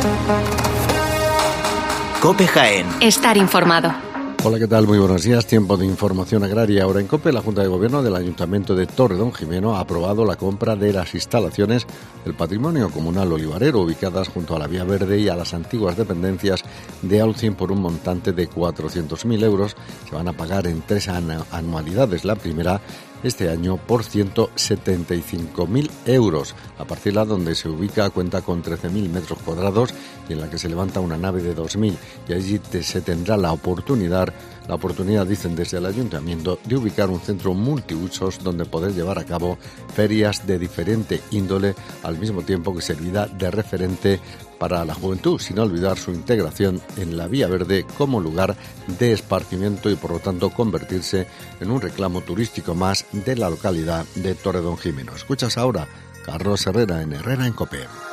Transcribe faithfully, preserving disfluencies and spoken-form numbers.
COPE Jaén. Estar informado. Hola, ¿qué tal? Muy buenos días. Tiempo de información agraria. Ahora en COPE, la Junta de Gobierno del Ayuntamiento de Torredonjimeno ha aprobado la compra de las instalaciones del patrimonio comunal olivarero ubicadas junto a la Vía Verde y a las antiguas dependencias de Alcim por un montante de cuatrocientos mil euros. Se van a pagar en tres anualidades. La primera este año por ciento setenta y cinco mil euros. La parcela donde se ubica cuenta con trece mil metros cuadrados y en la que se levanta una nave de dos mil, y allí te, se tendrá la oportunidad, la oportunidad, dicen desde el ayuntamiento, de ubicar un centro multiusos donde poder llevar a cabo ferias de diferente índole, al mismo tiempo que servirá de referente para la juventud, sin olvidar su integración en la Vía Verde como lugar de esparcimiento y por lo tanto convertirse en un reclamo turístico más de la localidad de Torredonjimeno. Escuchas ahora Carlos Herrera en Herrera en COPE.